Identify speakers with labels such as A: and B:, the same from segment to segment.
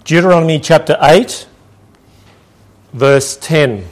A: Deuteronomy chapter 8, verse 10.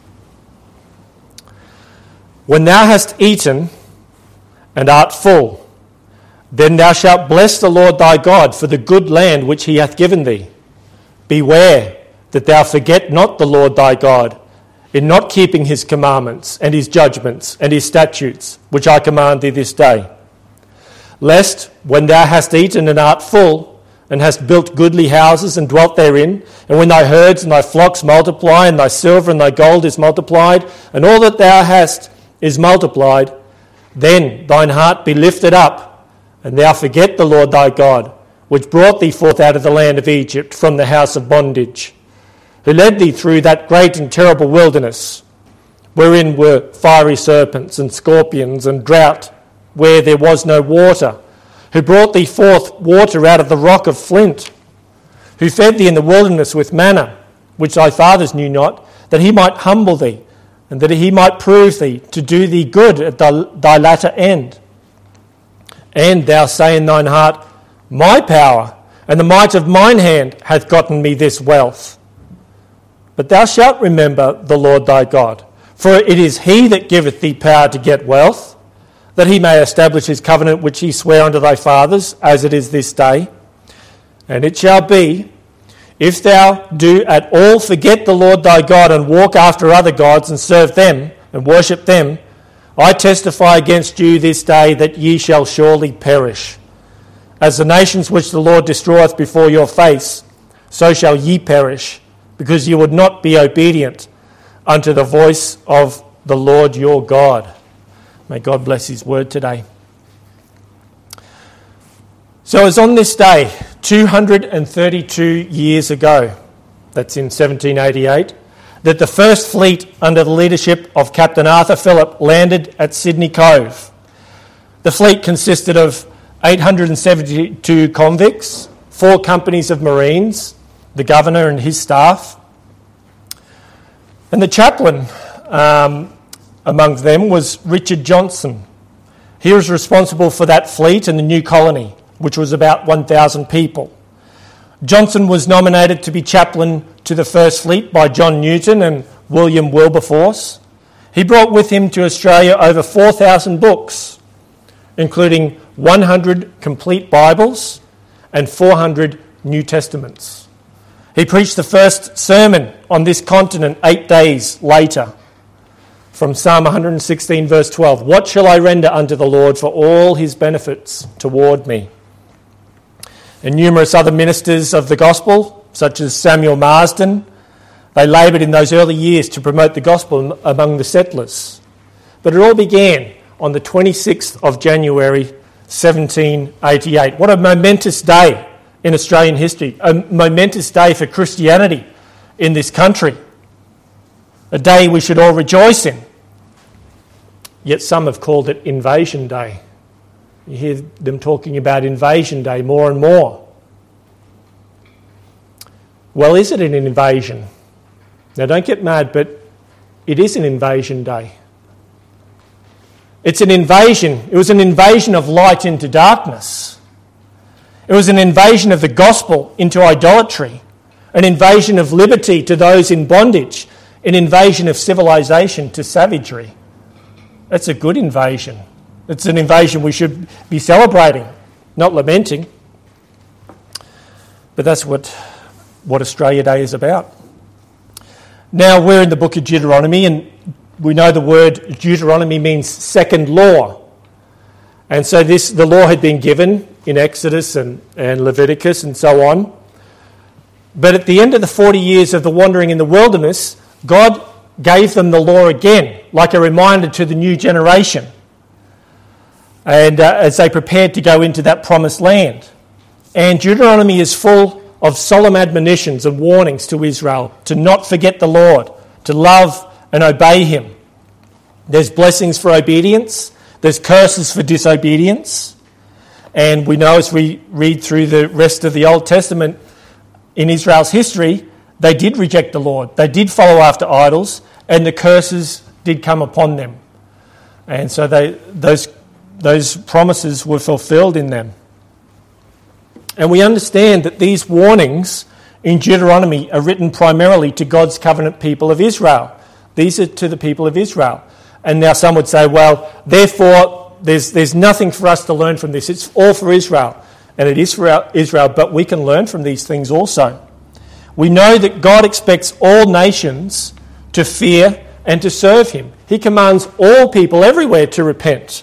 A: When thou hast eaten and art full, then thou shalt bless the Lord thy God for the good land which he hath given thee. Beware that thou forget not the Lord thy God in not keeping his commandments and his judgments and his statutes, which I command thee this day. Lest, when thou hast eaten and art full, and hast built goodly houses and dwelt therein, and when thy herds and thy flocks multiply, and thy silver and thy gold is multiplied, and all that thou hast is multiplied, then thine heart be lifted up, and thou forget the Lord thy God, which brought thee forth out of the land of Egypt from the house of bondage, who led thee through that great and terrible wilderness, wherein were fiery serpents and scorpions and drought, where there was no water, who brought thee forth water out of the rock of flint, who fed thee in the wilderness with manna, which thy fathers knew not, that he might humble thee, and that he might prove thee to do thee good at thy latter end. And thou say in thine heart, My power and the might of mine hand hath gotten me this wealth. But thou shalt remember the Lord thy God, for it is he that giveth thee power to get wealth, that he may establish his covenant which he sware unto thy fathers, as it is this day. And it shall be, if thou do at all forget the Lord thy God, and walk after other gods, and serve them, and worship them, I testify against you this day that ye shall surely perish. As the nations which the Lord destroyeth before your face, so shall ye perish, because ye would not be obedient unto the voice of the Lord your God. May God bless his word today. So it was on this day, 232 years ago, that's in 1788, that the first fleet under the leadership of Captain Arthur Phillip landed at Sydney Cove. The fleet consisted of 872 convicts, 4 companies of Marines, the governor and his staff. And the chaplain among them was Richard Johnson. He was responsible for that fleet and the new colony, which was about 1,000 people. Johnson was nominated to be chaplain to the First Fleet by John Newton and William Wilberforce. He brought with him to Australia over 4,000 books, including 100 complete Bibles and 400 New Testaments. He preached the first sermon on this continent 8 days later, from Psalm 116 verse 12. What shall I render unto the Lord for all his benefits toward me? And numerous other ministers of the gospel, such as Samuel Marsden, they laboured in those early years to promote the gospel among the settlers. But it all began on the 26th of January 1788. What a momentous day in Australian history, a momentous day for Christianity in this country, a day we should all rejoice in. Yet some have called it Invasion Day. You hear them talking about Invasion Day more and more. Well, is it an invasion? Now, don't get mad, but it is an invasion day. It's an invasion. It was an invasion of light into darkness. It was an invasion of the gospel into idolatry, an invasion of liberty to those in bondage, an invasion of civilization to savagery. That's a good invasion. It's an invasion we should be celebrating, not lamenting. But that's what Australia Day is about. Now we're in the book of Deuteronomy, and we know the word Deuteronomy means second law. And so the law had been given in Exodus and Leviticus and so on. But at the end of the 40 years of the wandering in the wilderness, God gave them the law again, like a reminder to the new generation, and as they prepared to go into that promised land. And Deuteronomy is full of solemn admonitions and warnings to Israel to not forget the Lord, to love and obey him. There's blessings for obedience, there's curses for disobedience, and we know as we read through the rest of the Old Testament in Israel's history, they did reject the Lord. They did follow after idols, and the curses did come upon them. And so those promises were fulfilled in them. And we understand that these warnings in Deuteronomy are written primarily to God's covenant people of Israel. These are to the people of Israel. And now some would say, well, therefore, there's nothing for us to learn from this. It's all for Israel. And it is for Israel, but we can learn from these things also. We know that God expects all nations to fear and to serve him. He commands all people everywhere to repent.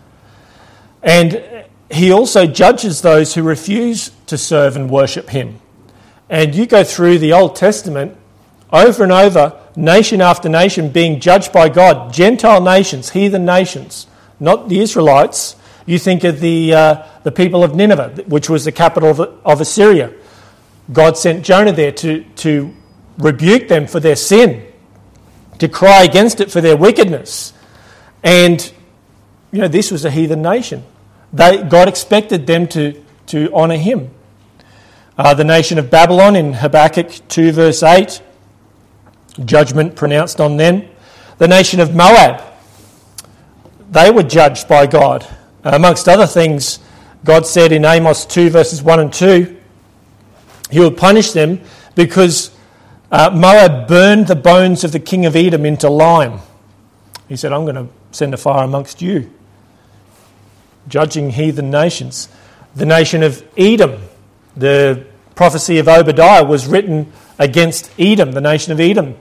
A: And he also judges those who refuse to serve and worship him. And you go through the Old Testament over and over, nation after nation being judged by God. Gentile nations, heathen nations, not the Israelites. You think of the people of Nineveh, which was the capital of Assyria. God sent Jonah there to rebuke them for their sin, to cry against it for their wickedness. And, this was a heathen nation. God expected them to honour him. The nation of Babylon in Habakkuk 2 verse 8, judgment pronounced on them. The nation of Moab, they were judged by God. Amongst other things, God said in Amos 2 verses 1 and 2, he would punish them because Moab burned the bones of the king of Edom into lime. He said, I'm going to send a fire amongst you. Judging heathen nations. The nation of Edom, the prophecy of Obadiah was written against Edom, the nation of Edom.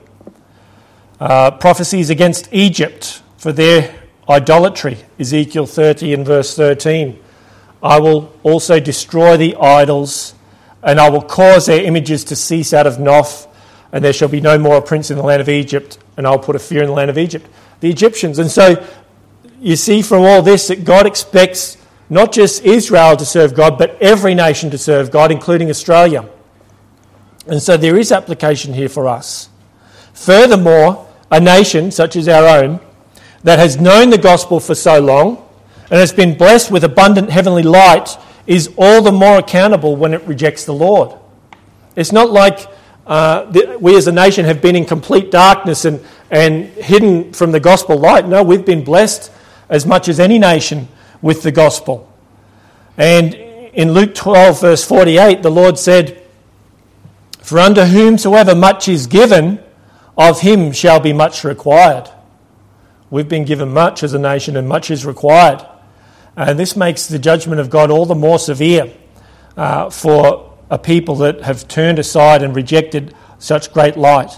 A: Prophecies against Egypt for their idolatry. Ezekiel 30 and verse 13. I will also destroy the idols, and I will cause their images to cease out of Noph, and there shall be no more a prince in the land of Egypt, and I'll put a fear in the land of Egypt. The Egyptians. And so you see from all this that God expects not just Israel to serve God, but every nation to serve God, including Australia. And so there is application here for us. Furthermore, a nation such as our own that has known the gospel for so long and has been blessed with abundant heavenly light is all the more accountable when it rejects the Lord. It's not like we as a nation have been in complete darkness and hidden from the gospel light. No, we've been blessed as much as any nation with the gospel. And in Luke 12 verse 48, the Lord said, for unto whomsoever much is given, of him shall be much required. We've been given much as a nation, and much is required. And this makes the judgment of God all the more severe for a people that have turned aside and rejected such great light.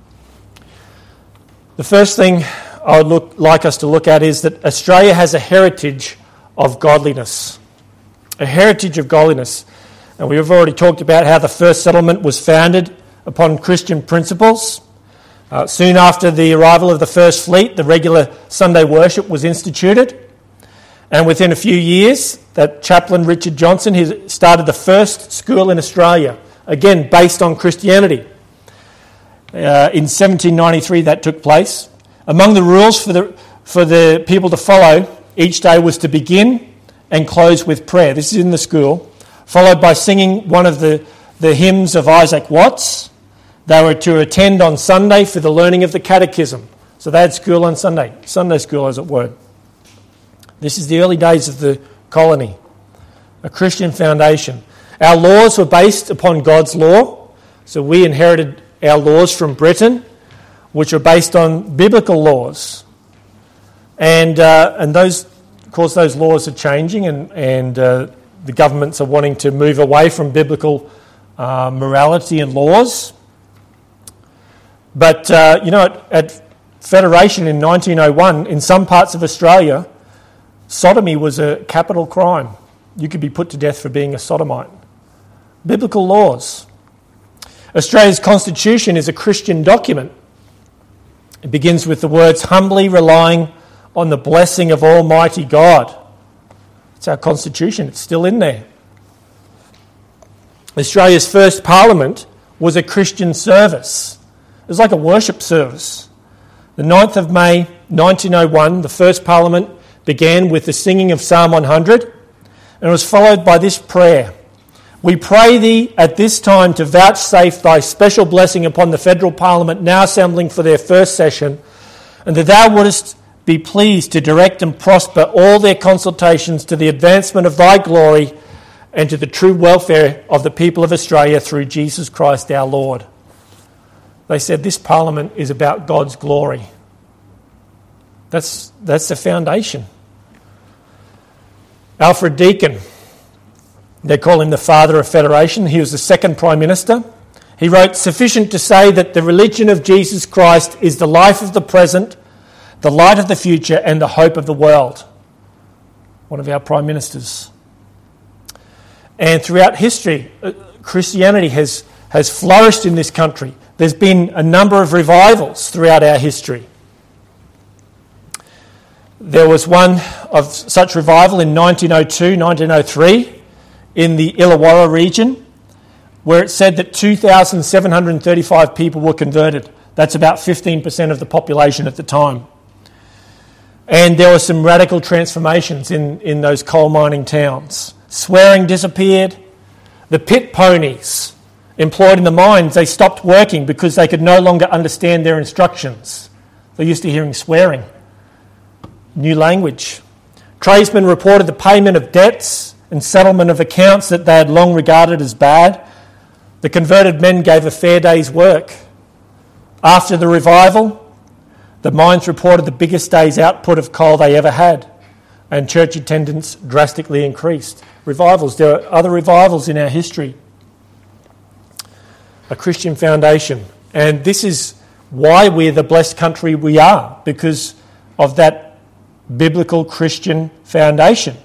A: The first thing I would like us to look at is that Australia has a heritage of godliness. A heritage of godliness. And we've already talked about how the first settlement was founded upon Christian principles. Soon after the arrival of the first fleet, the regular Sunday worship was instituted. And within a few years, that chaplain Richard Johnson, he started the first school in Australia, again based on Christianity. In 1793 that took place. Among the rules for the people to follow, each day was to begin and close with prayer. This is in the school, followed by singing one of the hymns of Isaac Watts. They were to attend on Sunday for the learning of the catechism. So they had school on Sunday, Sunday school as it were. This is the early days of the colony, a Christian foundation. Our laws were based upon God's law. So we inherited our laws from Britain, which are based on biblical laws. And those, of course, those laws are changing, and the governments are wanting to move away from biblical morality and laws. But, at Federation in 1901, in some parts of Australia, sodomy was a capital crime. You could be put to death for being a sodomite. Biblical laws. Australia's constitution is a Christian document. It begins with the words, humbly relying on the blessing of Almighty God. It's our constitution. It's still in there. Australia's first parliament was a Christian service. It was like a worship service. The 9th of May 1901, the first parliament began with the singing of Psalm 100, and it was followed by this prayer. We pray thee at this time to vouchsafe thy special blessing upon the federal parliament now assembling for their first session, and that thou wouldest be pleased to direct and prosper all their consultations to the advancement of thy glory and to the true welfare of the people of Australia through Jesus Christ our Lord. They said this Parliament is about God's glory. That's the foundation. Alfred Deakin, they call him the father of federation. He was the second Prime Minister. He wrote, "Sufficient to say that the religion of Jesus Christ is the life of the present, the light of the future, and the hope of the world." One of our Prime Ministers. And throughout history, Christianity has flourished in this country. There's been a number of revivals throughout our history. There was one of such revival in 1902, 1903 in the Illawarra region, where it said that 2,735 people were converted. That's about 15% of the population at the time. And there were some radical transformations in those coal mining towns. Swearing disappeared. The pit ponies employed in the mines, they stopped working because they could no longer understand their instructions. They're used to hearing swearing. New language. Tradesmen reported the payment of debts and settlement of accounts that they had long regarded as bad. The converted men gave a fair day's work. After the revival, the mines reported the biggest day's output of coal they ever had, and church attendance drastically increased. Revivals. There are other revivals in our history. A Christian foundation. And this is why we're the blessed country we are, because of that biblical Christian foundation.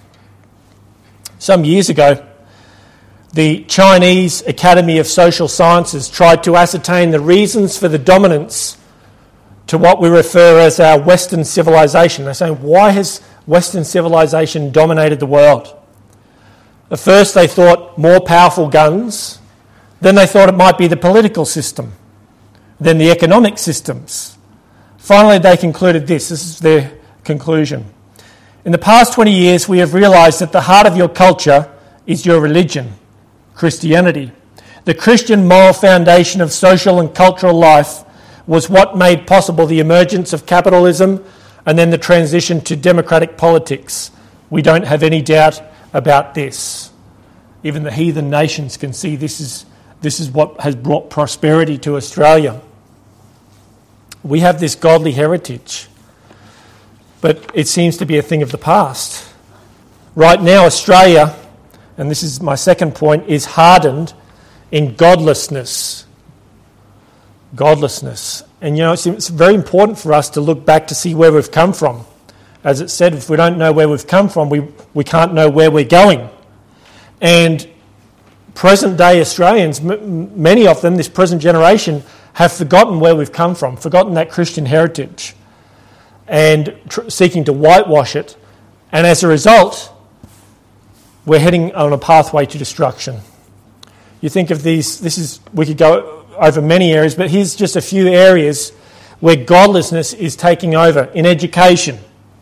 A: Some years ago, the Chinese Academy of Social Sciences tried to ascertain the reasons for the dominance to what we refer as our Western civilization. They're saying, why has Western civilization dominated the world? At first they thought more powerful guns, then they thought it might be the political system, then the economic systems. Finally they concluded this is their conclusion. In the past 20 years we have realised that the heart of your culture is your religion, Christianity. The Christian moral foundation of social and cultural life was what made possible the emergence of capitalism and then the transition to democratic politics. We don't have any doubt about this. Even the heathen nations can see this is what has brought prosperity to Australia. We have this godly heritage, but it seems to be a thing of the past. Right now, Australia, and this is my second point, is hardened in godlessness. Godlessness. And you know, it's very important for us to look back to see where we've come from. As it said, if we don't know where we've come from, we can't know where we're going. And present-day Australians, many of them, this present generation, have forgotten where we've come from, forgotten that Christian heritage, and seeking to whitewash it. And as a result, we're heading on a pathway to destruction. You think of these, we could go over many areas, but here's just a few areas where godlessness is taking over. In education,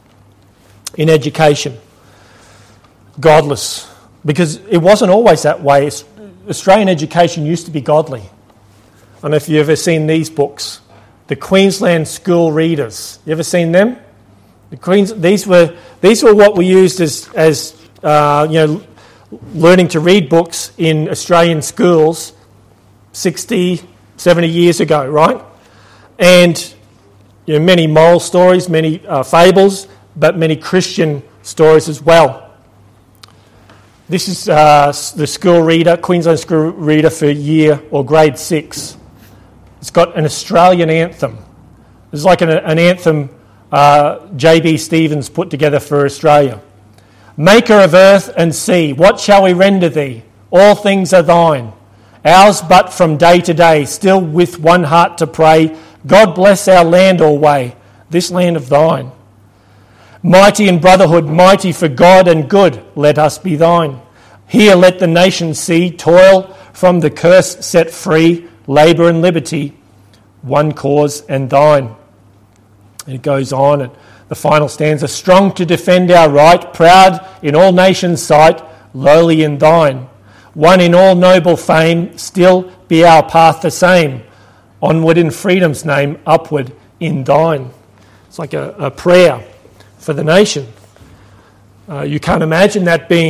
A: godless. Because it wasn't always that way. Australian education used to be godly. I don't know if you've ever seen these books. The Queensland School Readers. You ever seen them? These were what we used as learning to read books in Australian schools 60, 70 years ago, right? And many moral stories, many fables, but many Christian stories as well. This is the school reader, Queensland School Reader for year or grade 6. It's got an Australian anthem. It's like an anthem J.B. Stevens put together for Australia. Maker of earth and sea, what shall we render thee? All things are thine. Ours but from day to day, still with one heart to pray, God bless our land alway, this land of thine. Mighty in brotherhood, mighty for God and good, let us be thine. Here let the nations see, toil from the curse set free, labour and liberty, one cause and thine. And it goes on, and the final stanza, strong to defend our right, proud in all nations' sight, lowly in thine. One in all noble fame, still be our path the same. Onward in freedom's name, upward in thine. It's like a prayer for the nation. You can't imagine that being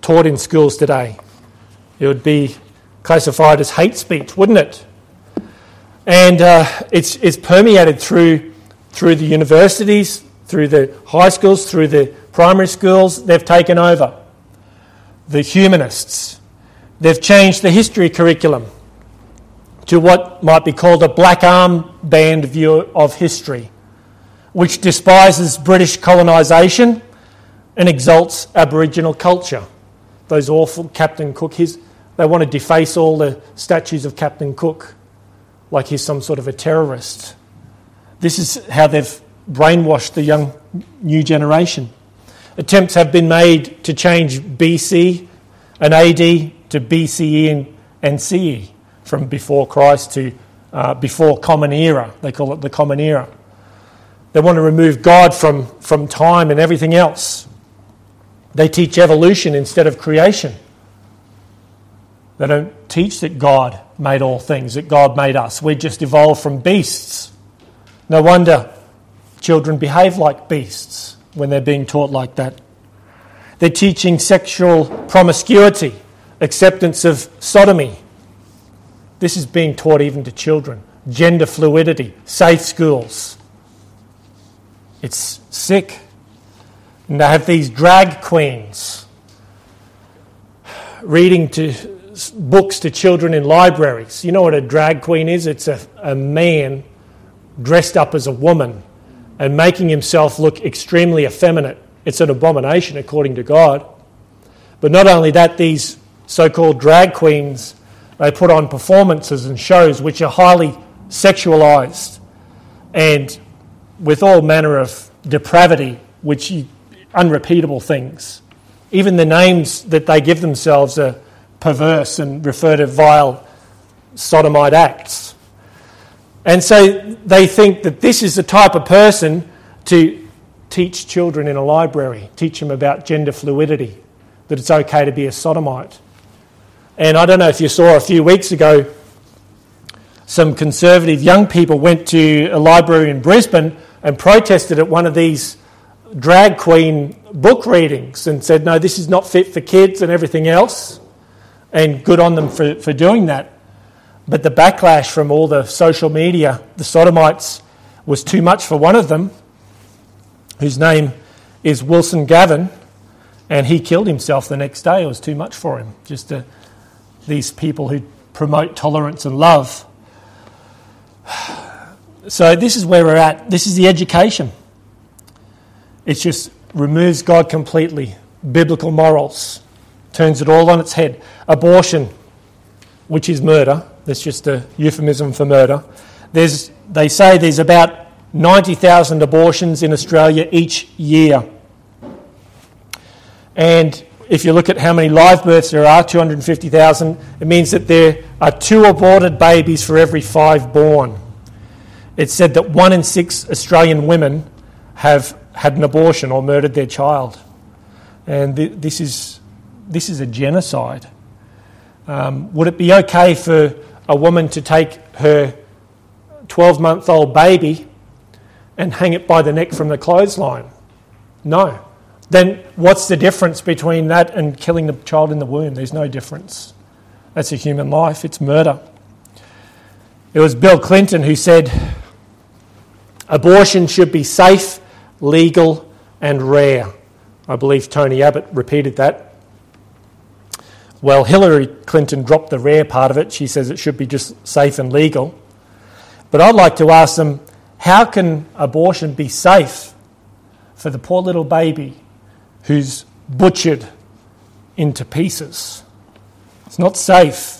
A: taught in schools today. It would be classified as hate speech, wouldn't it? And it's permeated through the universities, through the high schools, through the primary schools. They've taken over. The humanists. They've changed the history curriculum to what might be called a black armband view of history, which despises British colonisation and exalts Aboriginal culture. Those awful Captain Cook, they want to deface all the statues of Captain Cook like he's some sort of a terrorist. This is how they've brainwashed the new generation. Attempts have been made to change BC and AD to BCE and CE, from before Christ to before Common Era. They call it the Common Era. They want to remove God from time and everything else. They teach evolution instead of creation. They don't teach that God made all things, that God made us. We just evolved from beasts. No wonder children behave like beasts when they're being taught like that. They're teaching sexual promiscuity, acceptance of sodomy. This is being taught even to children. Gender fluidity, safe schools. It's sick. And they have these drag queens reading books to children in libraries. You know what a drag queen is? It's a man dressed up as a woman and making himself look extremely effeminate. It's an abomination according to God. But not only that, these so-called drag queens, they put on performances and shows which are highly sexualised and with all manner of depravity, unrepeatable things. Even the names that they give themselves are perverse and refer to vile sodomite acts. And so they think that this is the type of person to teach children in a library, teach them about gender fluidity, that it's okay to be a sodomite. And I don't know if you saw a few weeks ago, some conservative young people went to a library in Brisbane and protested at one of these drag queen book readings and said, no, this is not fit for kids and everything else. And good on them for doing that. But the backlash from all the social media, the sodomites, was too much for one of them, whose name is Wilson Gavin, and he killed himself the next day. It was too much for him. These people who promote tolerance and love. So this is where we're at. This is the education. It just removes God completely. Biblical morals. Turns it all on its head. Abortion, which is murder. That's just a euphemism for murder. They say there's about 90,000 abortions in Australia each year. And if you look at how many live births there are, 250,000, it means that there are 2 aborted babies for every 5 born. It's said that 1 in 6 Australian women have had an abortion or murdered their child. And this is a genocide. Would it be okay for a woman to take her 12-month-old baby and hang it by the neck from the clothesline? No. Then what's the difference between that and killing the child in the womb? There's no difference. That's a human life. It's murder. It was Bill Clinton who said, abortion should be safe, legal and rare. I believe Tony Abbott repeated that. Well, Hillary Clinton dropped the rare part of it. She says it should be just safe and legal. But I'd like to ask them, how can abortion be safe for the poor little baby who's butchered into pieces? It's not safe.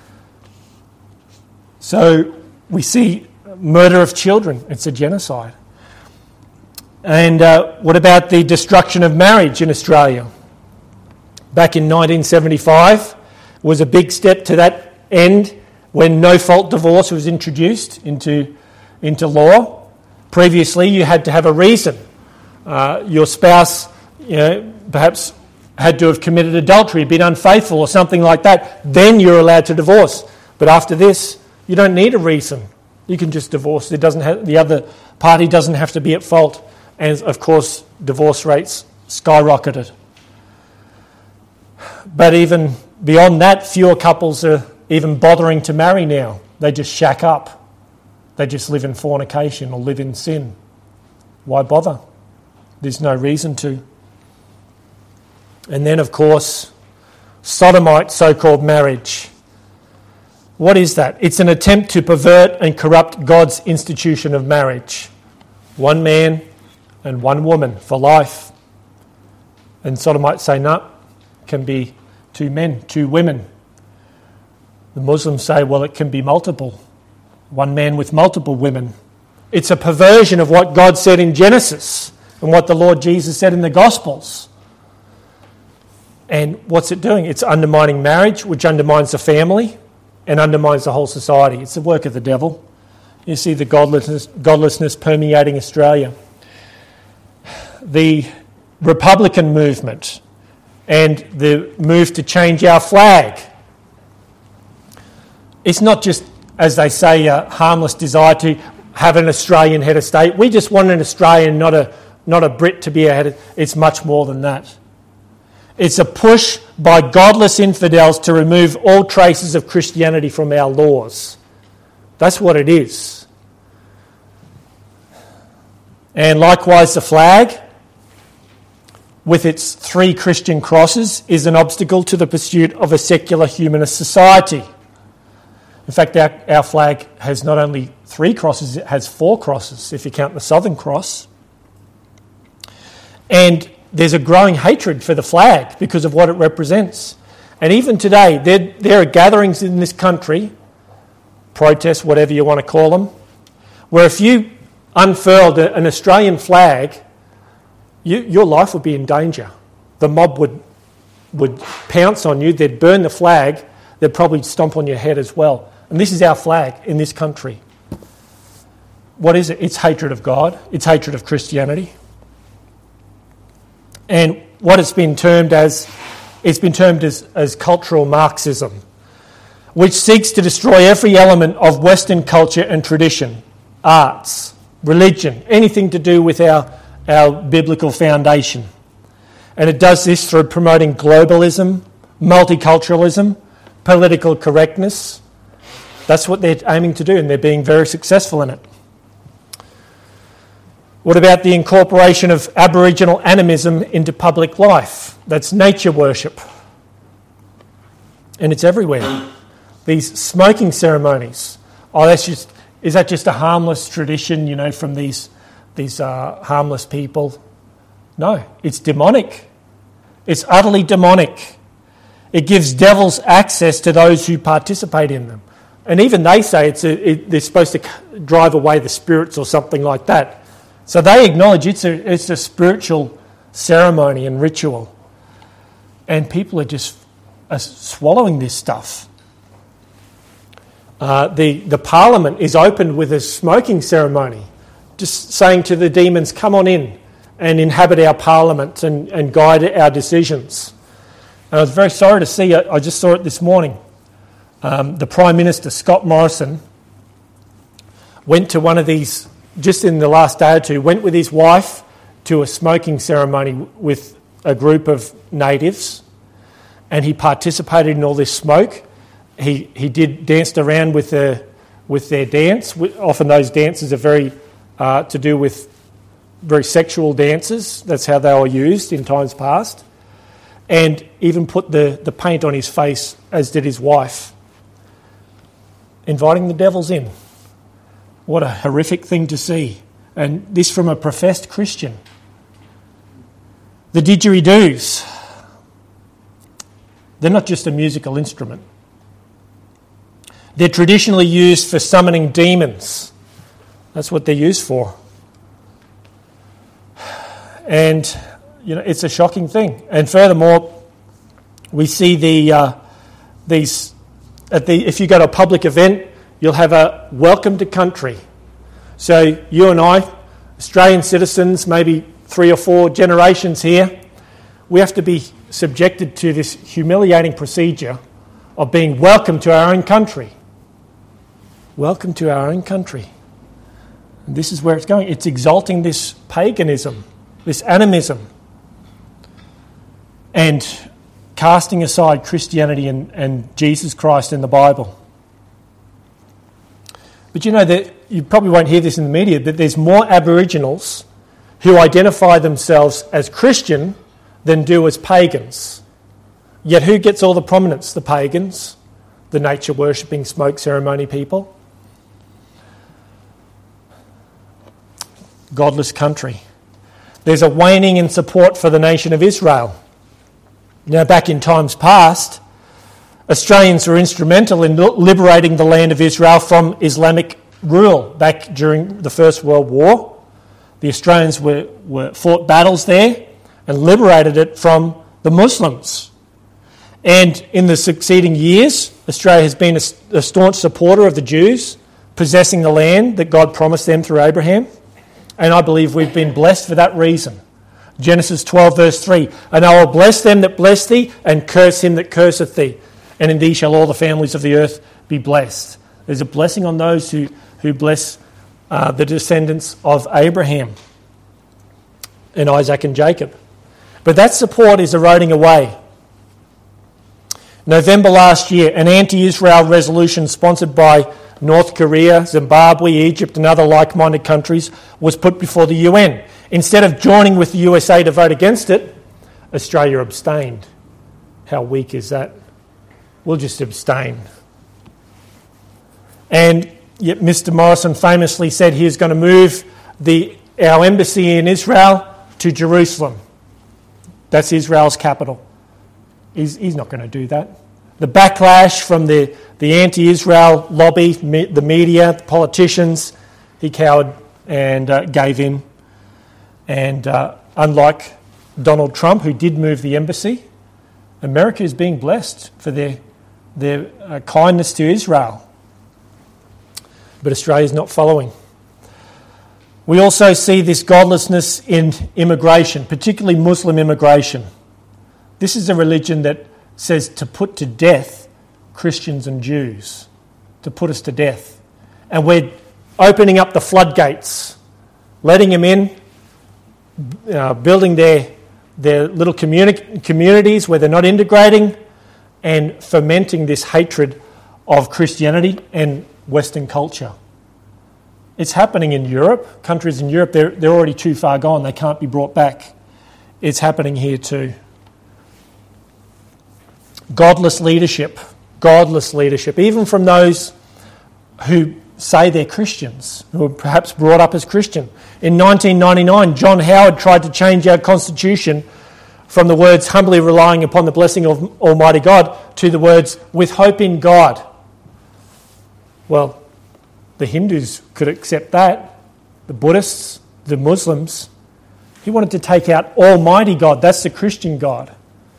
A: So we see murder of children. It's a genocide. And what about the destruction of marriage in Australia? Back in 1975 was a big step to that end when no-fault divorce was introduced into law. Previously, you had to have a reason. Your spouse, perhaps had to have committed adultery, been unfaithful or something like that. Then you're allowed to divorce. But after this, you don't need a reason. You can just divorce. The other party doesn't have to be at fault. And, of course, divorce rates skyrocketed. But even beyond that, fewer couples are even bothering to marry now. They just shack up. They just live in fornication or live in sin. Why bother? There's no reason to. And then, of course, sodomite so-called marriage. What is that? It's an attempt to pervert and corrupt God's institution of marriage. One man and one woman for life. And sodomites say, no, it can be 2 men, 2 women. The Muslims say, well, it can be multiple. 1 man with multiple women. It's a perversion of what God said in Genesis and what the Lord Jesus said in the Gospels. And what's it doing? It's undermining marriage, which undermines the family and undermines the whole society. It's the work of the devil. You see the godlessness permeating Australia. The Republican movement and the move to change our flag. It's not just, as they say, a harmless desire to have an Australian head of state. We just want an Australian, not a Brit to be a head of... It's much more than that. It's a push by godless infidels to remove all traces of Christianity from our laws. That's what it is. And likewise, the flag, with its 3 Christian crosses, is an obstacle to the pursuit of a secular humanist society. In fact, our flag has not only 3 crosses, it has 4 crosses, if you count the Southern Cross. And there's a growing hatred for the flag because of what it represents. And even today, there are gatherings in this country, protests, whatever you want to call them, where if you unfurled an Australian flag, your life would be in danger. The mob would pounce on you, they'd burn the flag, they'd probably stomp on your head as well. And this is our flag in this country. What is it? It's hatred of God. It's hatred of Christianity. And what it's been termed as cultural Marxism, which seeks to destroy every element of Western culture and tradition, arts, religion, anything to do with our biblical foundation. And it does this through promoting globalism, multiculturalism, political correctness. That's what they're aiming to do, and they're being very successful in it. What about the incorporation of Aboriginal animism into public life? That's nature worship. And it's everywhere. These smoking ceremonies. Is that just a harmless tradition, from these harmless people? No, it's demonic. It's utterly demonic. It gives devils access to those who participate in them. And even they say they're supposed to drive away the spirits or something like that. So they acknowledge it's a spiritual ceremony and ritual. And people are just swallowing this stuff. The parliament is opened with a smoking ceremony, just saying to the demons, come on in and inhabit our parliament and guide our decisions. And I was very sorry to see it. I just saw it this morning. The Prime Minister, Scott Morrison, went to one of these, just in the last day or two, went with his wife to a smoking ceremony with a group of natives, and he participated in all this smoke. He danced around with their dance. Often those dances are very to do with very sexual dances. That's how they were used in times past. And even put the paint on his face, as did his wife, inviting the devils in. What a horrific thing to see. And this from a professed Christian. The didgeridoos, they're not just a musical instrument. They're traditionally used for summoning demons. That's what they're used for. And, it's a shocking thing. And furthermore, we see if you go to a public event, you'll have a welcome to country. So you and I, Australian citizens, maybe 3 or 4 generations here, we have to be subjected to this humiliating procedure of being welcome to our own country. Welcome to our own country. And this is where it's going. It's exalting this paganism, this animism. And casting aside Christianity and Jesus Christ in the Bible. But you know that you probably won't hear this in the media, that there's more Aboriginals who identify themselves as Christian than do as pagans. Yet who gets all the prominence? The pagans, the nature-worshipping, smoke ceremony people. Godless country. There's a waning in support for the nation of Israel. Now, back in times past, Australians were instrumental in liberating the land of Israel from Islamic rule back during the First World War. The Australians fought battles there and liberated it from the Muslims. And in the succeeding years, Australia has been a staunch supporter of the Jews, possessing the land that God promised them through Abraham. And I believe we've been blessed for that reason. Genesis 12 verse 3, "And I will bless them that bless thee, and curse him that curseth thee. And in thee shall all the families of the earth be blessed." There's a blessing on those who bless the descendants of Abraham and Isaac and Jacob. But that support is eroding away. November last year, an anti-Israel resolution sponsored by North Korea, Zimbabwe, Egypt and other like-minded countries was put before the UN. Instead of joining with the USA to vote against it, Australia abstained. How weak is that? We'll just abstain. And yet Mr. Morrison famously said he was going to move our embassy in Israel to Jerusalem. That's Israel's capital. He's not going to do that. The backlash from the anti-Israel lobby, the media, the politicians, he cowered and gave in. And unlike Donald Trump, who did move the embassy, America is being blessed for their kindness to Israel. But Australia is not following. We also see this godlessness in immigration, particularly Muslim immigration. This is a religion that says to put to death Christians and Jews, to put us to death. And we're opening up the floodgates, letting them in, building their little communities where they're not integrating, and fomenting this hatred of Christianity and Western culture. It's happening in Europe. Countries in Europe, they're already too far gone. They can't be brought back. It's happening here too. Godless leadership, even from those who say they're Christians, who were perhaps brought up as Christian. In 1999, John Howard tried to change our constitution from the words "humbly relying upon the blessing of Almighty God" to the words "with hope in God." Well, the Hindus could accept that, the Buddhists, the Muslims. He wanted to take out Almighty God. That's the Christian God.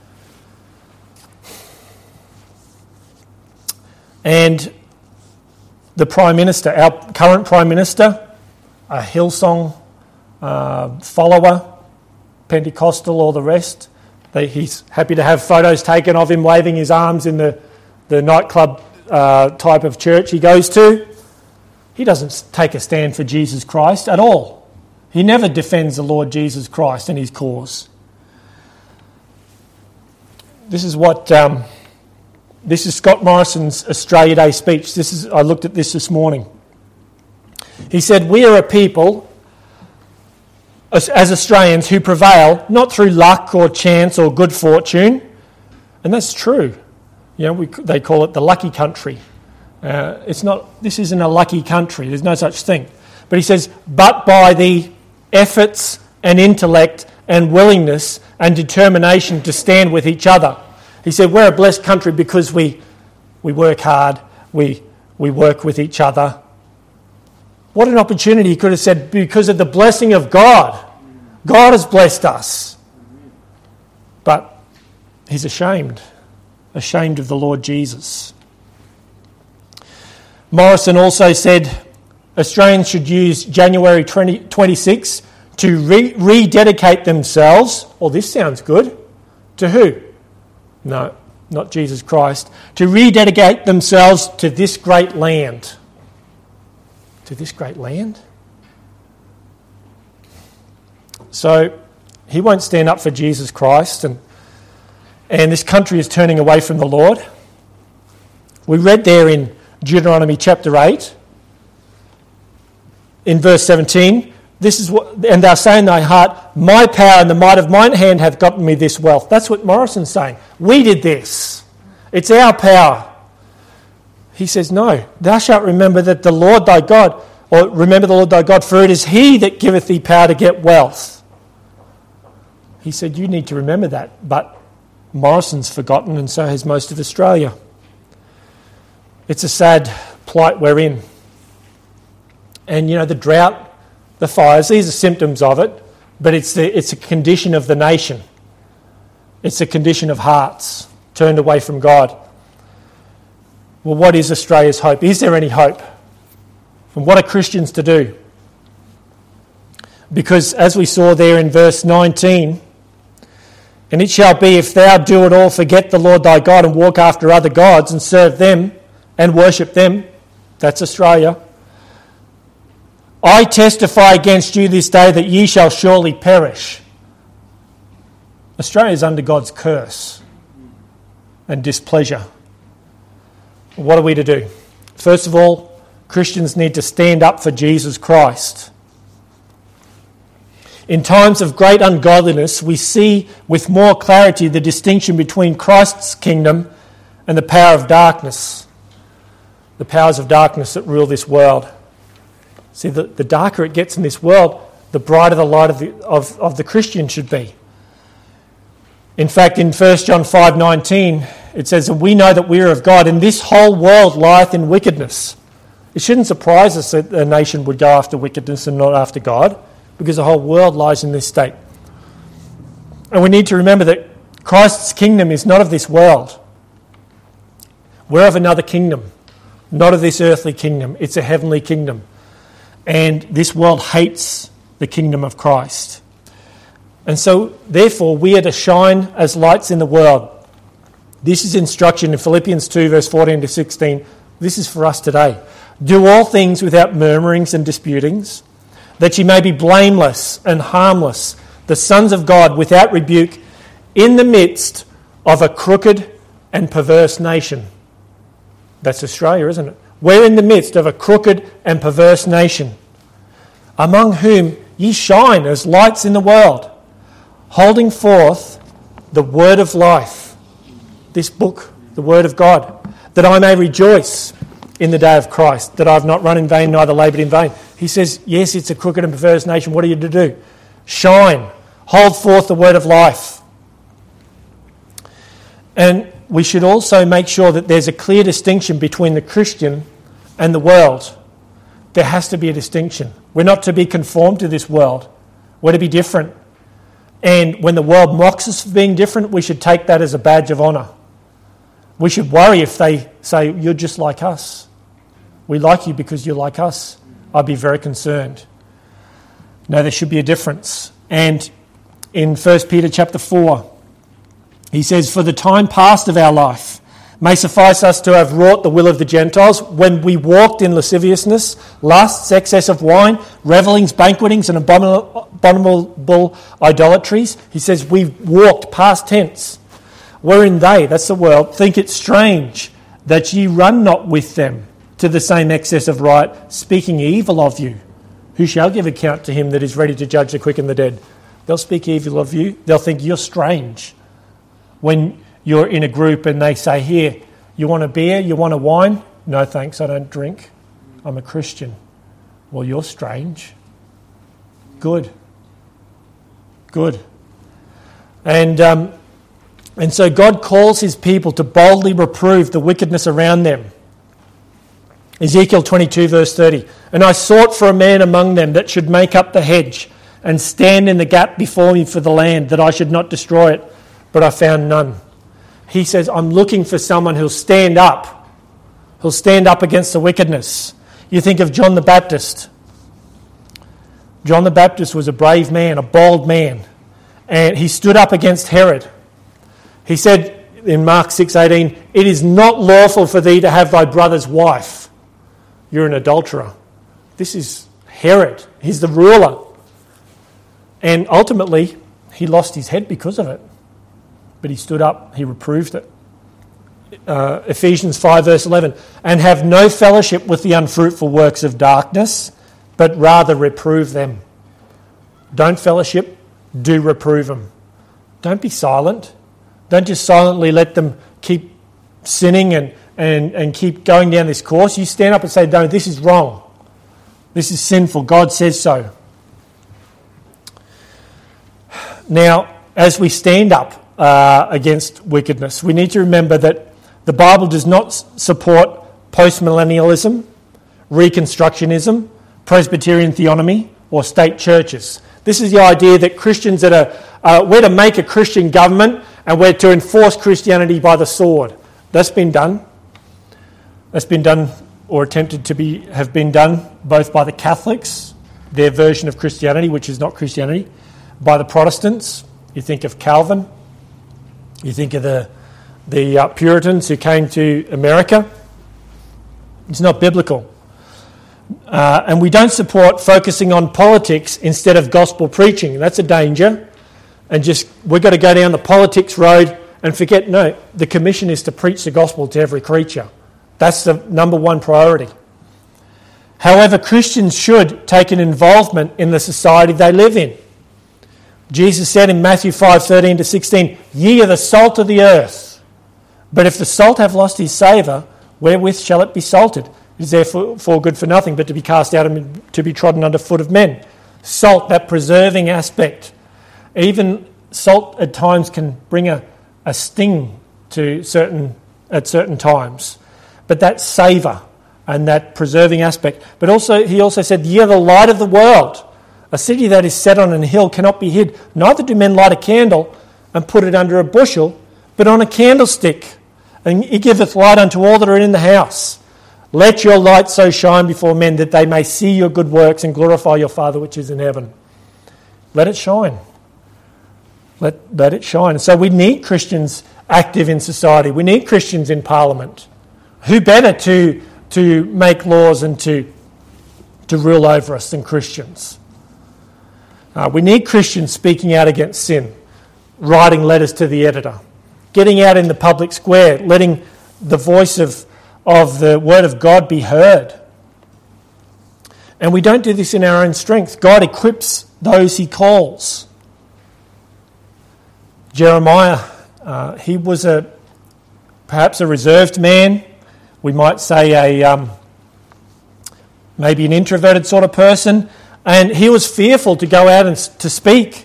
A: And the Prime Minister, our current Prime Minister, a Hillsong follower, Pentecostal, all the rest, he's happy to have photos taken of him waving his arms in the nightclub type of church he goes to. He doesn't take a stand for Jesus Christ at all. He never defends the Lord Jesus Christ and his cause. This is Scott Morrison's Australia Day speech. I looked at this morning. He said, "We are a people, as Australians, who prevail not through luck or chance or good fortune." And that's true. They call it the lucky country. This isn't a lucky country. There's no such thing. But he says, "but by the efforts and intellect and willingness and determination to stand with each other." He said, we're a blessed country because we work hard, we work with each other. What an opportunity. He could have said, because of the blessing of God. God has blessed us. But he's ashamed of the Lord Jesus. Morrison also said Australians should use January 2026 to rededicate themselves. Oh, this sounds good. To who? No, not Jesus Christ. To rededicate themselves to this great land. To this great land? So he won't stand up for Jesus Christ, and and this country is turning away from the Lord. We read there in Deuteronomy chapter 8, in verse 17, this is what, and thou say in thy heart, my power and the might of mine hand hath gotten me this wealth. That's what Morrison's saying. We did this. It's our power. He says, no, thou shalt remember that the Lord thy God, or remember the Lord thy God, for it is he that giveth thee power to get wealth. He said, you need to remember that, but Morrison's forgotten, and so has most of Australia. It's a sad plight we're in. And, the drought, the fires, these are symptoms of it, but it's a condition of the nation. It's a condition of hearts turned away from God. Well, what is Australia's hope? Is there any hope? And what are Christians to do? Because as we saw there in verse 19, and it shall be, if thou do at all forget the Lord thy God and walk after other gods and serve them and worship them, that's Australia, I testify against you this day that ye shall surely perish. Australia is under God's curse and displeasure. What are we to do? First of all, Christians need to stand up for Jesus Christ. In times of great ungodliness, we see with more clarity the distinction between Christ's kingdom and the power of darkness, the powers of darkness that rule this world. See, the darker it gets in this world, the brighter the light of the Christian should be. In fact, in 1 John 5:19, it says, and we know that we are of God, and this whole world lieth in wickedness. It shouldn't surprise us that a nation would go after wickedness and not after God, because the whole world lies in this state. And we need to remember that Christ's kingdom is not of this world. We're of another kingdom, not of this earthly kingdom. It's a heavenly kingdom. And this world hates the kingdom of Christ. And so, therefore, we are to shine as lights in the world. This is instruction in Philippians 2, verse 14 to 16. This is for us today. Do all things without murmurings and disputings, that ye may be blameless and harmless, the sons of God without rebuke, in the midst of a crooked and perverse nation. That's Australia, isn't it? We're in the midst of a crooked and perverse nation, among whom ye shine as lights in the world, holding forth the word of life, this book, the word of God, that I may rejoice in the day of Christ, that I have not run in vain, neither laboured in vain. He says, yes, it's a crooked and perverse nation. What are you to do? Shine. Hold forth the word of life. And we should also make sure that there's a clear distinction between the Christian and the world. There has to be a distinction. We're not to be conformed to this world. We're to be different. And when the world mocks us for being different, we should take that as a badge of honour. We should worry if they say, you're just like us. We like you because you're like us. I'd be very concerned. No, there should be a difference. And in 1 Peter chapter 4, he says, for the time past of our life may suffice us to have wrought the will of the Gentiles when we walked in lasciviousness, lusts, excess of wine, revellings, banquetings, and abominable idolatries. He says we walked, past tense, wherein they, that's the world, think it strange that ye run not with them to the same excess of right, speaking evil of you. Who shall give account to him that is ready to judge the quick and the dead? They'll speak evil of you. They'll think you're strange. When you're in a group and they say, here, you want a beer, you want a wine? No thanks, I don't drink. I'm a Christian. Well, you're strange. Good. And so God calls his people to boldly reprove the wickedness around them. Ezekiel 22 verse 30. And I sought for a man among them that should make up the hedge and stand in the gap before me for the land, that I should not destroy it. But I found none. He says, I'm looking for someone who'll stand up against the wickedness. You think of John the Baptist. John the Baptist was a brave man, a bold man, and he stood up against Herod. He said in Mark 6:18, it is not lawful for thee to have thy brother's wife. You're an adulterer. This is Herod. He's the ruler. And ultimately, he lost his head because of it. but he stood up, he reproved it. Ephesians 5 verse 11, and have no fellowship with the unfruitful works of darkness, but rather reprove them. Don't fellowship, do reprove them. Don't be silent. Don't just silently let them keep sinning and keep going down this course. You stand up and say, no, this is wrong. This is sinful. God says so. Now, as we stand up against wickedness, we need to remember that the Bible does not support postmillennialism, Reconstructionism, Presbyterian theonomy, or state churches. This is the idea that Christians we're to make a Christian government and we're to enforce Christianity by the sword. That's been done. That's been done or attempted to have been done both by the Catholics, their version of Christianity, which is not Christianity, by the Protestants. You think of Calvin. You think of the Puritans who came to America. It's not biblical. And we don't support focusing on politics instead of gospel preaching. That's a danger. And we've got to go down the politics road and forget, no, the commission is to preach the gospel to every creature. That's the number one priority. However, Christians should take an involvement in the society they live in. Jesus said in Matthew 5:13-16, ye are the salt of the earth. But if the salt have lost his savour, wherewith shall it be salted? It is therefore good for nothing but to be cast out and to be trodden under foot of men. Salt, that preserving aspect. Even salt at times can bring a sting at certain times. But that savour and that preserving aspect. But also, he also said, ye are the light of the world. A city that is set on an hill cannot be hid. Neither do men light a candle and put it under a bushel, but on a candlestick. And he giveth light unto all that are in the house. Let your light so shine before men that they may see your good works and glorify your Father which is in heaven. Let it shine. Let it shine. So we need Christians active in society. We need Christians in Parliament. Who better to make laws and to rule over us than Christians? We need Christians speaking out against sin, writing letters to the editor, getting out in the public square, letting the voice of the Word of God be heard. And we don't do this in our own strength. God equips those he calls. Jeremiah, he was perhaps a reserved man. We might say maybe an introverted sort of person. And he was fearful to go out and to speak.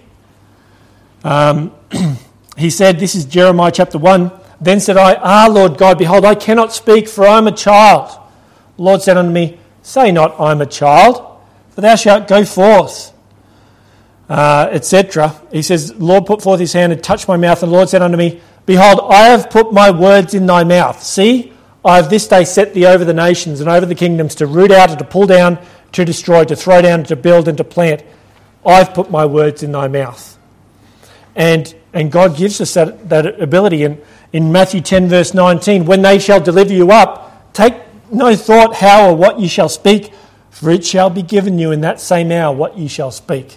A: He said, this is Jeremiah chapter 1, then said I, Lord God, behold, I cannot speak, for I am a child. The Lord said unto me, say not, I am a child, for thou shalt go forth, etc. He says, the Lord put forth his hand and touched my mouth, and the Lord said unto me, behold, I have put my words in thy mouth. See, I have this day set thee over the nations and over the kingdoms, to root out and to pull down, to destroy, to throw down, to build and to plant. I've put my words in thy mouth. And God gives us that ability. In Matthew 10 verse 19, when they shall deliver you up, take no thought how or what ye shall speak, for it shall be given you in that same hour what ye shall speak.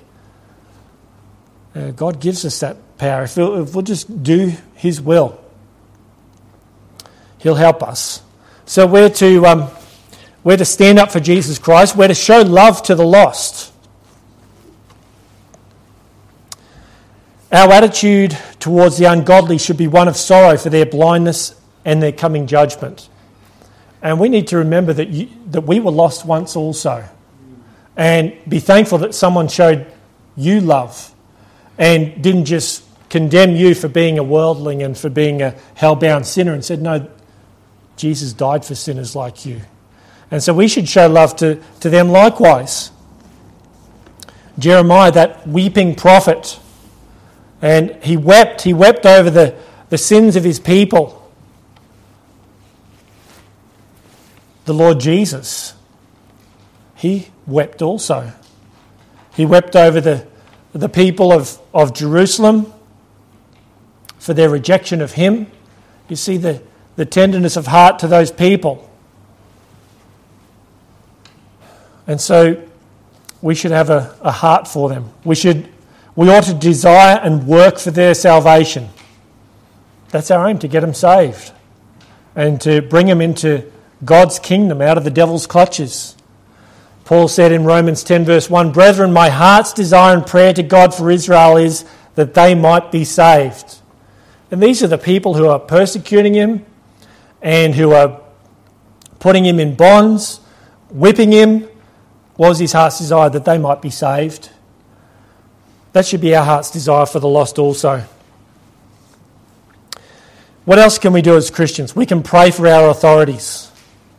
A: God gives us that power. If we'll just do his will, he'll help us. So we're to stand up for Jesus Christ. We're to show love to the lost. Our attitude towards the ungodly should be one of sorrow for their blindness and their coming judgment. And we need to remember that we were lost once also. And be thankful that someone showed you love and didn't just condemn you for being a worldling and for being a hell-bound sinner and said, no, Jesus died for sinners like you. And so we should show love to them likewise. Jeremiah, that weeping prophet, and he wept over the sins of his people. The Lord Jesus, he wept also. He wept over the people of Jerusalem for their rejection of him. You see the tenderness of heart to those people. And so we should have a heart for them. We ought to desire and work for their salvation. That's our aim, to get them saved and to bring them into God's kingdom, out of the devil's clutches. Paul said in Romans 10 verse 1, "Brethren, my heart's desire and prayer to God for Israel is that they might be saved." And these are the people who are persecuting him and who are putting him in bonds, whipping him. What was his heart's desire? That they might be saved. That should be our heart's desire for the lost also. What else can we do as Christians? We can pray for our authorities.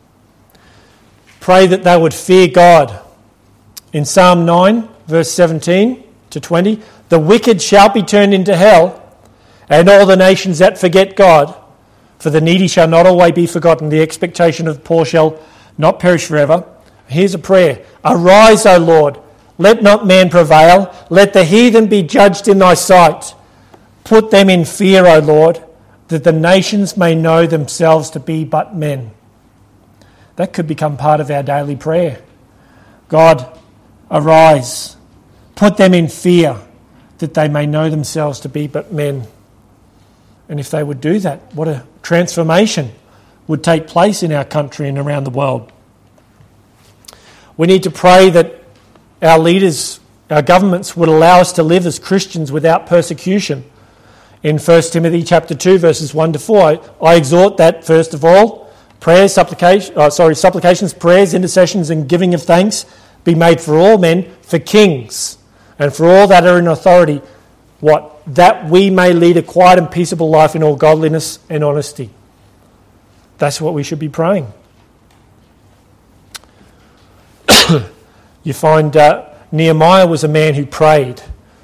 A: Pray that they would fear God. In Psalm 9, verse 17 to 20, "The wicked shall be turned into hell, and all the nations that forget God. For the needy shall not always be forgotten. The expectation of the poor shall not perish forever." Here's a prayer. "Arise, O Lord. Let not man prevail. Let the heathen be judged in thy sight. Put them in fear, O Lord, that the nations may know themselves to be but men." That could become part of our daily prayer. God, arise. Put them in fear, that they may know themselves to be but men. And if they would do that, what a transformation would take place in our country and around the world. We need to pray that our leaders, our governments, would allow us to live as Christians without persecution. In 1 Timothy chapter 2, verses 1 to 4, I exhort that, first of all, supplications, prayers, intercessions, and giving of thanks be made for all men, for kings, and for all that are in authority, that we may lead a quiet and peaceable life in all godliness and honesty. That's what we should be praying. You find Nehemiah was a man who prayed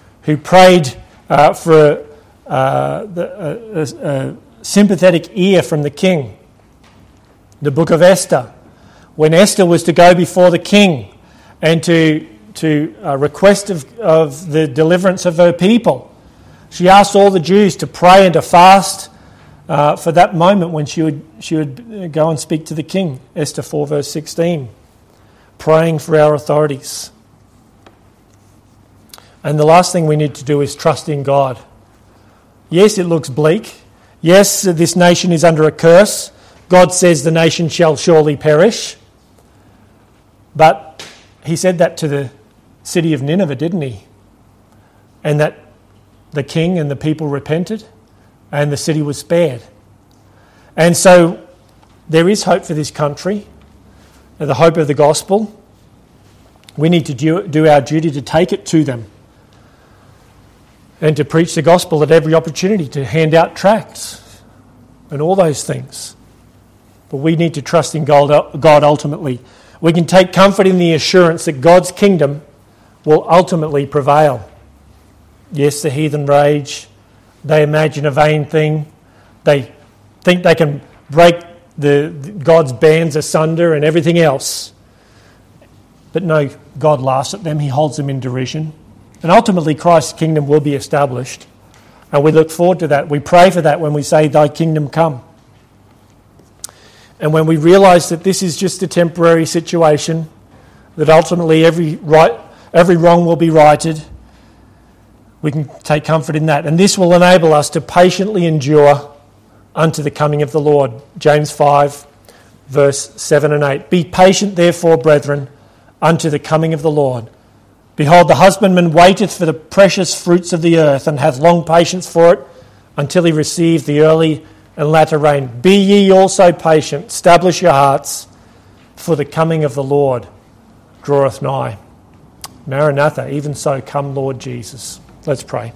A: for a sympathetic ear from the king. The book of Esther, when Esther was to go before the king and to request of the deliverance of her people, she asked all the Jews to pray and to fast for that moment when she would go and speak to the king. Esther 4 verse 16. Praying for our authorities. And the last thing we need to do is trust in God. Yes, it looks bleak. Yes, this nation is under a curse. God says the nation shall surely perish. But he said that to the city of Nineveh, didn't he? And that the king and the people repented and the city was spared. And so there is hope for this country, the hope of the gospel. We need to do our duty to take it to them and to preach the gospel at every opportunity, to hand out tracts and all those things. But we need to trust in God ultimately. We can take comfort in the assurance that God's kingdom will ultimately prevail. Yes, the heathen rage. They imagine a vain thing. They think they can break God's bands asunder and everything else. But no, God laughs at them. He holds them in derision. And ultimately Christ's kingdom will be established. And we look forward to that. We pray for that when we say, "Thy kingdom come." And when we realise that this is just a temporary situation, that ultimately every wrong will be righted, we can take comfort in that. And this will enable us to patiently endure unto the coming of the Lord. James 5, verse 7 and 8. "Be patient, therefore, brethren, unto the coming of the Lord. Behold, the husbandman waiteth for the precious fruits of the earth, and hath long patience for it, until he receive the early and latter rain. Be ye also patient, establish your hearts, for the coming of the Lord draweth nigh." Maranatha, even so, come Lord Jesus. Let's pray.